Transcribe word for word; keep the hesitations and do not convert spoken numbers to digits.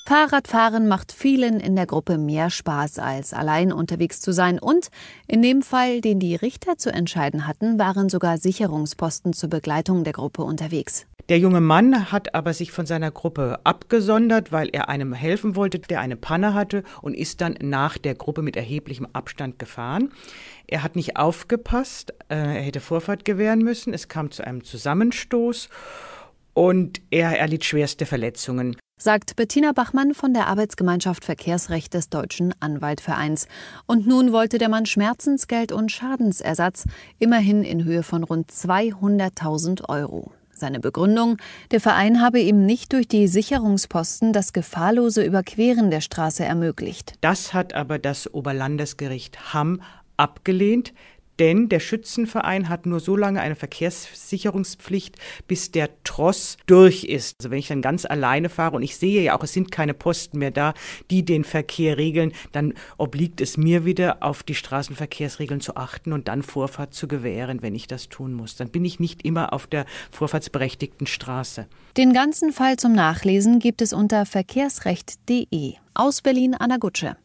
Fahrradfahren macht vielen in der Gruppe mehr Spaß, als allein unterwegs zu sein. Und in dem Fall, den die Richter zu entscheiden hatten, waren sogar Sicherungsposten zur Begleitung der Gruppe unterwegs. Der junge Mann hat aber sich von seiner Gruppe abgesondert, weil er einem helfen wollte, der eine Panne hatte, und ist dann nach der Gruppe mit erheblichem Abstand gefahren. Er hat nicht aufgepasst, er hätte Vorfahrt gewähren müssen. Es kam zu einem Zusammenstoß und er erlitt schwerste Verletzungen, sagt Bettina Bachmann von der Arbeitsgemeinschaft Verkehrsrecht des Deutschen Anwaltvereins. Und nun wollte der Mann Schmerzensgeld und Schadensersatz, immerhin in Höhe von rund zweihunderttausend Euro. Seine Begründung: Der Verein habe ihm nicht durch die Sicherungsposten das gefahrlose Überqueren der Straße ermöglicht. Das hat aber das Oberlandesgericht Hamm abgelehnt. Denn der Schützenverein hat nur so lange eine Verkehrssicherungspflicht, bis der Tross durch ist. Also wenn ich dann ganz alleine fahre und ich sehe ja auch, es sind keine Posten mehr da, die den Verkehr regeln, dann obliegt es mir wieder, auf die Straßenverkehrsregeln zu achten und dann Vorfahrt zu gewähren, wenn ich das tun muss. Dann bin ich nicht immer auf der vorfahrtsberechtigten Straße. Den ganzen Fall zum Nachlesen gibt es unter verkehrsrecht punkt de. Aus Berlin, Anna Gutsche.